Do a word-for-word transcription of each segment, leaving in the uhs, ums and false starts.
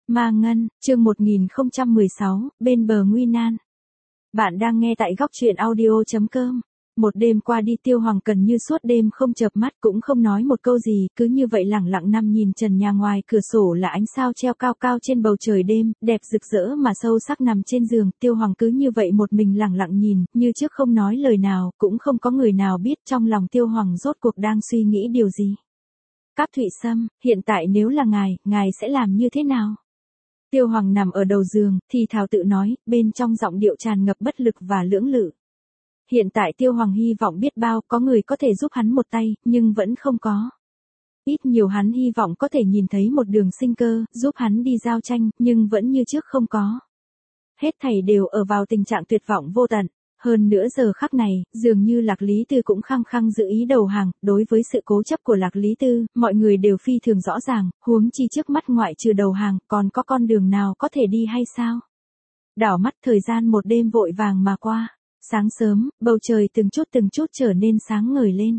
Ma Ngân, chương một nghìn không trăm mười sáu, bên bờ nguy nan. Bạn đang nghe tại góc truyện audio chấm com. Một đêm qua đi, Tiêu Hoàng gần như suốt đêm không chợp mắt cũng không nói một câu gì, cứ như vậy lẳng lặng nằm nhìn trần nhà. Ngoài cửa sổ là ánh sao treo cao cao trên bầu trời đêm, đẹp rực rỡ mà sâu sắc. Nằm trên giường, Tiêu Hoàng cứ như vậy một mình lẳng lặng nhìn, như trước không nói lời nào, cũng không có người nào biết trong lòng Tiêu Hoàng rốt cuộc đang suy nghĩ điều gì. Cáp Thụy Sâm, hiện tại nếu là ngài, ngài sẽ làm như thế nào? Tiêu Hoàng nằm ở đầu giường, thì thào tự nói, bên trong giọng điệu tràn ngập bất lực và lưỡng lự. Hiện tại Tiêu Hoàng hy vọng biết bao có người có thể giúp hắn một tay, nhưng vẫn không có. Ít nhiều hắn hy vọng có thể nhìn thấy một đường sinh cơ, giúp hắn đi giao tranh, nhưng vẫn như trước không có. Hết thảy đều ở vào tình trạng tuyệt vọng vô tận. Hơn nữa giờ khắc này, dường như Lạc Lý Tư cũng khăng khăng giữ ý đầu hàng. Đối với sự cố chấp của Lạc Lý Tư, mọi người đều phi thường rõ ràng, huống chi trước mắt ngoại trừ đầu hàng, còn có con đường nào có thể đi hay sao? Đảo mắt thời gian một đêm vội vàng mà qua. Sáng sớm, bầu trời từng chút từng chút trở nên sáng ngời lên.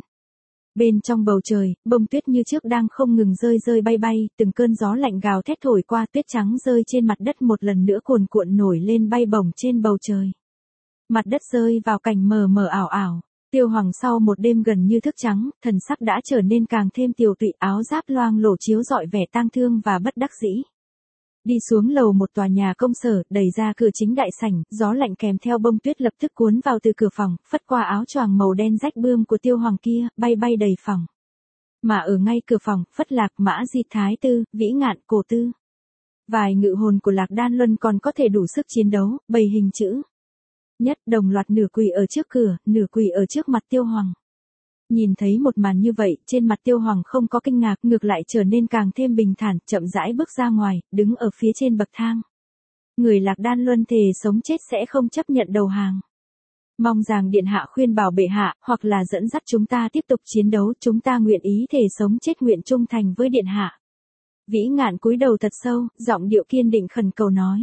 Bên trong bầu trời, bông tuyết như trước đang không ngừng rơi rơi bay bay, từng cơn gió lạnh gào thét thổi qua, tuyết trắng rơi trên mặt đất một lần nữa cuồn cuộn nổi lên bay bổng trên bầu trời. Mặt đất rơi vào cảnh mờ mờ ảo ảo. Tiêu Hoàng sau một đêm gần như thức trắng, thần sắc đã trở nên càng thêm tiều tụy, áo giáp loang lổ chiếu rọi vẻ tang thương và bất đắc dĩ. Đi xuống lầu một tòa nhà công sở, đẩy ra cửa chính đại sảnh, gió lạnh kèm theo bông tuyết lập tức cuốn vào từ cửa phòng, phất qua áo choàng màu đen rách bươm của Tiêu Hoàng kia, bay bay đầy phòng. Mà ở ngay cửa phòng, Phất Lạc, Mã Di Thái Tư, Vĩ Ngạn, Cổ Tư. Vài ngự hồn của Lạc Đan Luân còn có thể đủ sức chiến đấu, bầy hình chữ nhất đồng loạt nửa quỳ ở trước cửa, nửa quỳ ở trước mặt Tiêu Hoàng. Nhìn thấy một màn như vậy, trên mặt Tiêu Hoàng không có kinh ngạc, ngược lại trở nên càng thêm bình thản, chậm rãi bước ra ngoài, đứng ở phía trên bậc thang. Người Lạc Đan Luân thề sống chết sẽ không chấp nhận đầu hàng. Mong rằng điện hạ khuyên bảo bệ hạ, hoặc là dẫn dắt chúng ta tiếp tục chiến đấu, chúng ta nguyện ý thề sống chết nguyện trung thành với điện hạ. Vĩ Ngạn cúi đầu thật sâu, giọng điệu kiên định khẩn cầu nói.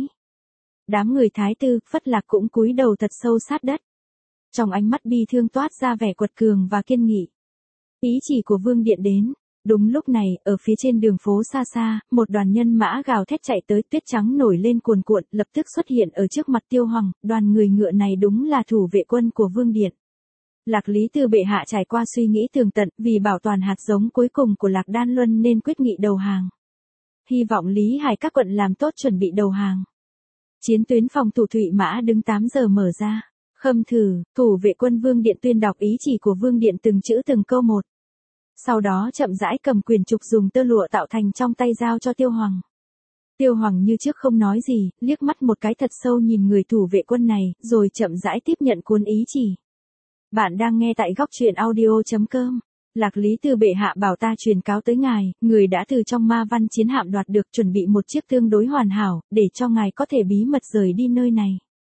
Đám người Thái Tư, Phất Lạc cũng cúi đầu thật sâu sát đất. Trong ánh mắt bi thương toát ra vẻ quật cường và kiên nghị. Ý chỉ của Vương Điện đến. Đúng lúc này, ở phía trên đường phố xa xa, một đoàn nhân mã gào thét chạy tới, tuyết trắng nổi lên cuồn cuộn, lập tức xuất hiện ở trước mặt Tiêu Hoàng. Đoàn người ngựa này đúng là thủ vệ quân của Vương Điện. Lạc Lý Tư bệ hạ trải qua suy nghĩ tường tận, vì bảo toàn hạt giống cuối cùng của Lạc Đan Luân nên quyết nghị đầu hàng. Hy vọng Lý Hải các quận làm tốt chuẩn bị đầu hàng. Chiến tuyến phòng thủ Thụy Mã đứng tám giờ mở ra. Khâm thử, thủ vệ quân Vương Điện tuyên đọc ý chỉ của Vương Điện từng chữ từng câu một. Sau đó chậm rãi cầm quyền trục dùng tơ lụa tạo thành trong tay giao cho Tiêu Hoàng. Tiêu Hoàng như trước không nói gì, liếc mắt một cái thật sâu nhìn người thủ vệ quân này, rồi chậm rãi tiếp nhận cuốn ý chỉ. Bạn đang nghe tại góc truyện audio chấm com. Lạc Lý Tư bệ hạ bảo ta truyền cáo tới ngài, người đã từ trong ma văn chiến hạm đoạt được chuẩn bị một chiếc tương đối hoàn hảo, để cho ngài có thể bí mật rời đi nơi này.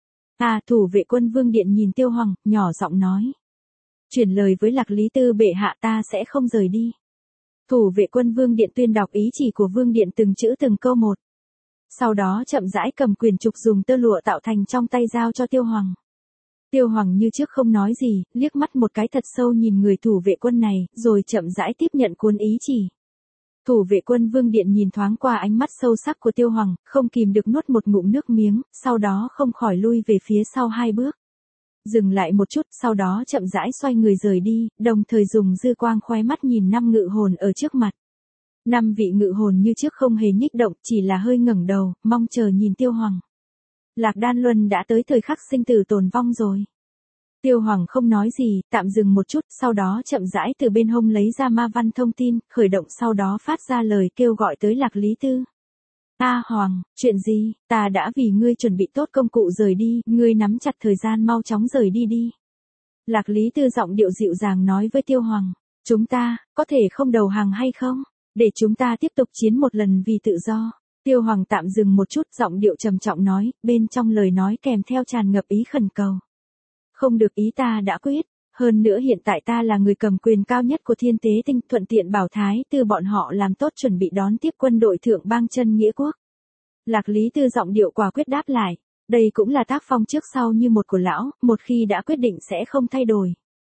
À, thủ vệ quân Vương Điện nhìn Tiêu Hoàng, nhỏ giọng nói. Truyền lời với Lạc Lý Tư bệ hạ ta sẽ không rời đi. Thủ vệ quân Vương Điện tuyên đọc ý chỉ của Vương Điện từng chữ từng câu một. Sau đó chậm rãi cầm quyền trục dùng tơ lụa tạo thành trong tay giao cho Tiêu Hoàng. Tiêu Hoàng như trước không nói gì, liếc mắt một cái thật sâu nhìn người thủ vệ quân này, rồi chậm rãi tiếp nhận cuốn ý chỉ. Thủ vệ quân Vương Điện nhìn thoáng qua ánh mắt sâu sắc của Tiêu Hoàng, không kìm được nuốt một ngụm nước miếng, sau đó không khỏi lui về phía sau hai bước. Dừng lại một chút, sau đó chậm rãi xoay người rời đi, đồng thời dùng dư quang khóe mắt nhìn năm ngự hồn ở trước mặt. Năm vị ngự hồn như trước không hề nhích động, chỉ là hơi ngẩng đầu, mong chờ nhìn Tiêu Hoàng. Lạc Đan Luân đã tới thời khắc sinh tử tồn vong rồi. Tiêu Hoàng không nói gì, tạm dừng một chút, sau đó chậm rãi từ bên hông lấy ra ma văn thông tin, khởi động sau đó phát ra lời kêu gọi tới Lạc Lý Tư. A Hoàng, chuyện gì, ta đã vì ngươi chuẩn bị tốt công cụ rời đi, ngươi nắm chặt thời gian mau chóng rời đi đi. Lạc Lý Tư giọng điệu dịu dàng nói với Tiêu Hoàng, chúng ta, có thể không đầu hàng hay không, để chúng ta tiếp tục chiến một lần vì tự do. Tiêu Hoàng tạm dừng một chút, giọng điệu trầm trọng nói, bên trong lời nói kèm theo tràn ngập ý khẩn cầu. Không được, ý ta đã quyết, hơn nữa hiện tại ta là người cầm quyền cao nhất của Thiên Tế Tinh, thuận tiện bảo Thái Tư bọn họ làm tốt chuẩn bị đón tiếp quân đội thượng bang chân nghĩa quốc. Lạc Lý Tư giọng điệu quả quyết đáp lại, đây cũng là tác phong trước sau như một của lão, một khi đã quyết định sẽ không thay đổi.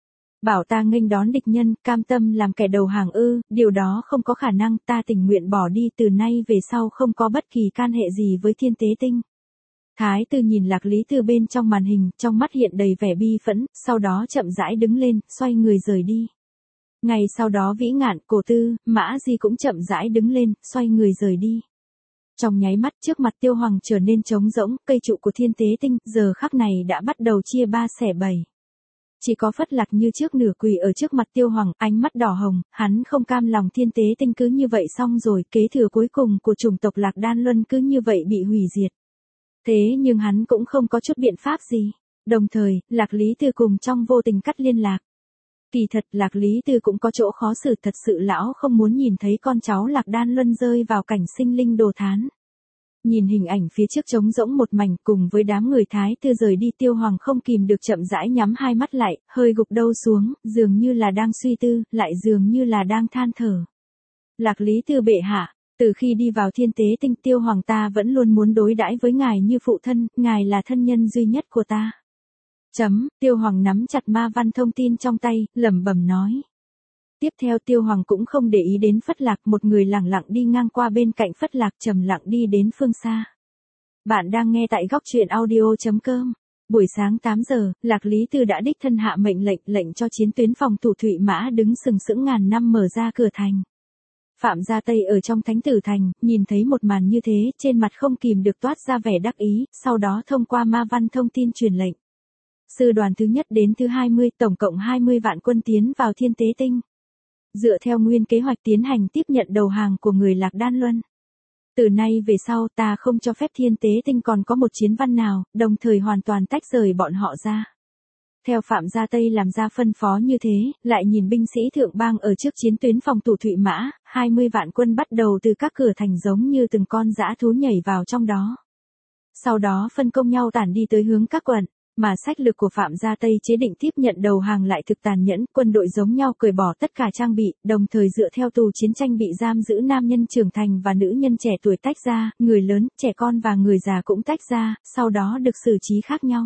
Bảo ta nghênh đón địch nhân, cam tâm làm kẻ đầu hàng ư, điều đó không có khả năng, ta tình nguyện bỏ đi, từ nay về sau không có bất kỳ can hệ gì với Thiên Tế Tinh. Thái Tư nhìn Lạc Lý từ bên trong màn hình, trong mắt hiện đầy vẻ bi phẫn, sau đó chậm rãi đứng lên, xoay người rời đi. Ngày sau đó Vĩ Ngạn, Cổ Tư, Mã Di cũng chậm rãi đứng lên, xoay người rời đi. Trong nháy mắt trước mặt Tiêu Hoàng trở nên trống rỗng, cây trụ của Thiên Tế Tinh giờ khắc này đã bắt đầu chia ba xẻ bảy. Chỉ có Phất Lạc như trước nửa quỳ ở trước mặt Tiêu Hoàng, ánh mắt đỏ hồng, hắn không cam lòng Thiên Tế Tinh cứ như vậy xong rồi, kế thừa cuối cùng của chủng tộc Lạc Đan Luân cứ như vậy bị hủy diệt. Thế nhưng hắn cũng không có chút biện pháp gì. Đồng thời, Lạc Lý Tư cùng trong vô tình cắt liên lạc. Kỳ thật Lạc Lý Tư cũng có chỗ khó xử, thật sự lão không muốn nhìn thấy con cháu Lạc Đan Luân rơi vào cảnh sinh linh đồ thán. Nhìn hình ảnh phía trước trống rỗng một mảnh cùng với đám người Thái Tư rời đi, Tiêu Hoàng không kìm được chậm rãi nhắm hai mắt lại, hơi gục đầu xuống, dường như là đang suy tư, lại dường như là đang than thở. Lạc Lý Tư bệ hạ, từ khi đi vào Thiên Tế Tinh, Tiêu Hoàng ta vẫn luôn muốn đối đãi với ngài như phụ thân, ngài là thân nhân duy nhất của ta. Chấm, Tiêu Hoàng nắm chặt ma văn thông tin trong tay, lẩm bẩm nói. Tiếp theo Tiêu Hoàng cũng không để ý đến Phất Lạc, một người lẳng lặng đi ngang qua bên cạnh Phất Lạc, trầm lặng đi đến phương xa. Bạn đang nghe tại góc truyện audio chấm com. Buổi sáng tám giờ, Lạc Lý Tư đã đích thân hạ mệnh lệnh, lệnh cho chiến tuyến phòng thủ Thụy Mã đứng sừng sững ngàn năm mở ra cửa thành. Phạm Gia Tây ở trong Thánh Tử Thành, nhìn thấy một màn như thế, trên mặt không kìm được toát ra vẻ đắc ý, sau đó thông qua ma văn thông tin truyền lệnh. Sư đoàn thứ nhất đến thứ hai mươi, tổng cộng hai mươi vạn quân tiến vào Thiên Tế Tinh. Dựa theo nguyên kế hoạch tiến hành tiếp nhận đầu hàng của người Lạc Đan Luân. Từ nay về sau ta không cho phép Thiên Tế Tinh còn có một chiến văn nào, đồng thời hoàn toàn tách rời bọn họ ra. Theo Phạm Gia Tây làm ra phân phó như thế, lại nhìn binh sĩ thượng bang ở trước chiến tuyến phòng thủ Thụy Mã, hai mươi vạn quân bắt đầu từ các cửa thành giống như từng con dã thú nhảy vào trong đó. Sau đó phân công nhau tản đi tới hướng các quận, mà sách lược của Phạm Gia Tây chế định tiếp nhận đầu hàng lại thực tàn nhẫn, quân đội giống nhau cởi bỏ tất cả trang bị, đồng thời dựa theo tù chiến tranh bị giam giữ nam nhân trưởng thành và nữ nhân trẻ tuổi tách ra, người lớn, trẻ con và người già cũng tách ra, sau đó được xử trí khác nhau.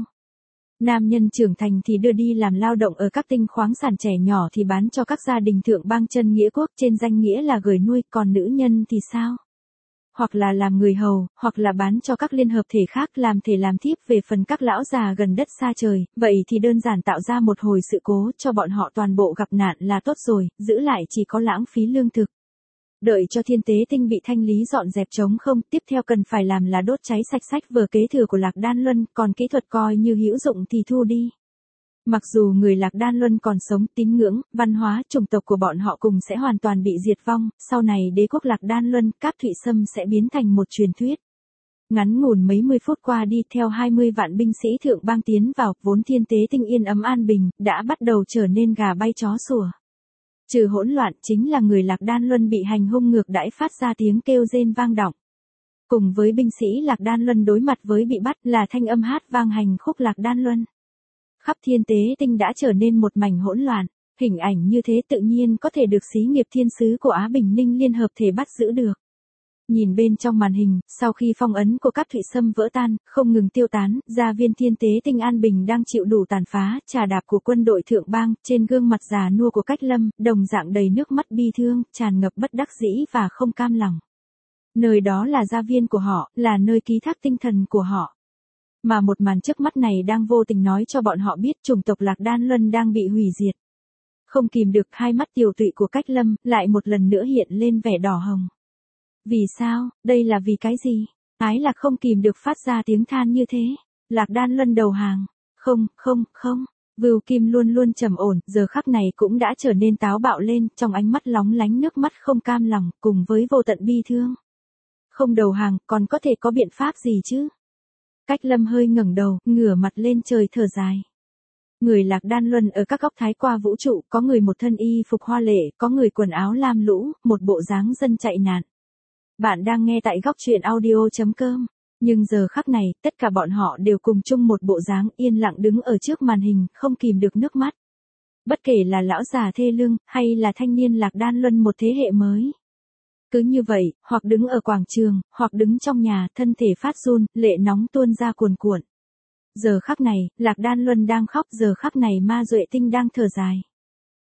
Nam nhân trưởng thành thì đưa đi làm lao động ở các tinh khoáng sản, trẻ nhỏ thì bán cho các gia đình thượng bang chân nghĩa quốc trên danh nghĩa là gửi nuôi, còn nữ nhân thì sao? Hoặc là làm người hầu, hoặc là bán cho các liên hợp thể khác làm thể làm thiếp. Về phần các lão già gần đất xa trời, vậy thì đơn giản tạo ra một hồi sự cố cho bọn họ toàn bộ gặp nạn là tốt rồi, giữ lại chỉ có lãng phí lương thực. Đợi cho Thiên Tế Tinh bị thanh lý dọn dẹp trống không, tiếp theo cần phải làm là đốt cháy sạch sách vở kế thừa của Lạc Đan Luân, còn kỹ thuật coi như hữu dụng thì thu đi. Mặc dù người Lạc Đan Luân còn sống, tín ngưỡng, văn hóa, chủng tộc của bọn họ cùng sẽ hoàn toàn bị diệt vong, sau này đế quốc Lạc Đan Luân, Cáp Thụy Sâm sẽ biến thành một truyền thuyết. Ngắn ngủn mấy mươi phút qua đi, theo hai mươi vạn binh sĩ thượng bang tiến vào, vốn Thiên Tế Tinh yên ấm an bình, đã bắt đầu trở nên gà bay chó sủa. Trừ hỗn loạn, chính là người Lạc Đan Luân bị hành hung ngược đãi phát ra tiếng kêu rên vang động. Cùng với binh sĩ Lạc Đan Luân đối mặt với bị bắt là thanh âm hát vang hành khúc Lạc Đan Luân. Khắp Thiên Tế Tinh đã trở nên một mảnh hỗn loạn, hình ảnh như thế tự nhiên có thể được xí nghiệp thiên sứ của Á Bình Ninh liên hợp thể bắt giữ được. Nhìn bên trong màn hình, sau khi phong ấn của Cáp Thụy Sâm vỡ tan, không ngừng tiêu tán, gia viên Thiên Tế Tinh an bình đang chịu đủ tàn phá, trà đạp của quân đội thượng bang, trên gương mặt già nua của Cách Lâm, đồng dạng đầy nước mắt bi thương, tràn ngập bất đắc dĩ và không cam lòng. Nơi đó là gia viên của họ, là nơi ký thác tinh thần của họ. Mà một màn trước mắt này đang vô tình nói cho bọn họ biết chủng tộc Lạc Đan Luân đang bị hủy diệt. Không kìm được, hai mắt tiều tụy của Cách Lâm lại một lần nữa hiện lên vẻ đỏ hồng. Vì sao, đây là vì cái gì? Ái Lạc không kìm được phát ra tiếng than như thế. Lạc Đan Luân đầu hàng. Không, không, không. Vưu Kim luôn luôn trầm ổn, giờ khắc này cũng đã trở nên táo bạo lên, trong ánh mắt lóng lánh nước mắt không cam lòng, cùng với vô tận bi thương. Không đầu hàng, còn có thể có biện pháp gì chứ? Cách Lâm hơi ngẩng đầu, ngửa mặt lên trời thở dài. Người Lạc Đan Luân ở các góc thái qua vũ trụ, có người một thân y phục hoa lệ, có người quần áo lam lũ, một bộ dáng dân chạy nạn. Bạn đang nghe tại góc truyện audio chấm com. Nhưng giờ khắc này, tất cả bọn họ đều cùng chung một bộ dáng yên lặng đứng ở trước màn hình, không kìm được nước mắt. Bất kể là lão già thê lương, hay là thanh niên Lạc Đan Luân một thế hệ mới. Cứ như vậy, hoặc đứng ở quảng trường, hoặc đứng trong nhà, thân thể phát run, lệ nóng tuôn ra cuồn cuộn. Giờ khắc này, Lạc Đan Luân đang khóc, giờ khắc này Ma Duệ Tinh đang thở dài.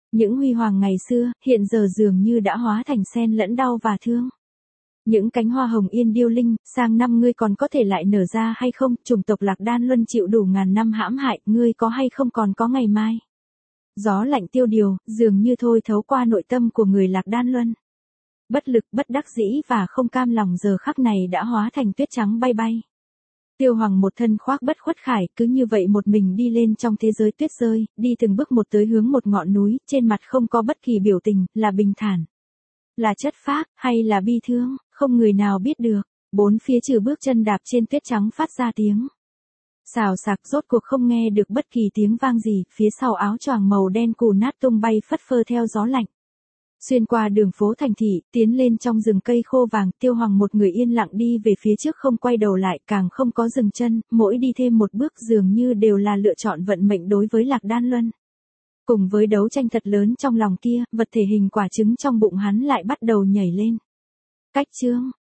Những huy hoàng ngày xưa, hiện giờ dường như đã hóa thành xen lẫn đau và thương. Những cánh hoa hồng yên điêu linh, sang năm ngươi còn có thể lại nở ra hay không, chủng tộc Lạc Đan Luân chịu đủ ngàn năm hãm hại, ngươi có hay không còn có ngày mai. Gió lạnh tiêu điều, dường như thôi thấu qua nội tâm của người Lạc Đan Luân. Bất lực, bất đắc dĩ và không cam lòng giờ khắc này đã hóa thành tuyết trắng bay bay. Tiêu Hoàng một thân khoác bất khuất khải, cứ như vậy một mình đi lên trong thế giới tuyết rơi, đi từng bước một tới hướng một ngọn núi, trên mặt không có bất kỳ biểu tình, là bình thản, là chất phác, hay là bi thương, không người nào biết được. Bốn phía trừ bước chân đạp trên tuyết trắng phát ra tiếng xào xạc, rốt cuộc không nghe được bất kỳ tiếng vang gì, phía sau áo choàng màu đen cù nát tung bay phất phơ theo gió lạnh. Xuyên qua đường phố thành thị, tiến lên trong rừng cây khô vàng, Tiêu Hoàng một người yên lặng đi về phía trước không quay đầu lại, càng không có dừng chân, mỗi đi thêm một bước dường như đều là lựa chọn vận mệnh đối với Lạc Đan Luân. Cùng với đấu tranh thật lớn trong lòng kia, vật thể hình quả trứng trong bụng hắn lại bắt đầu nhảy lên. Cách chương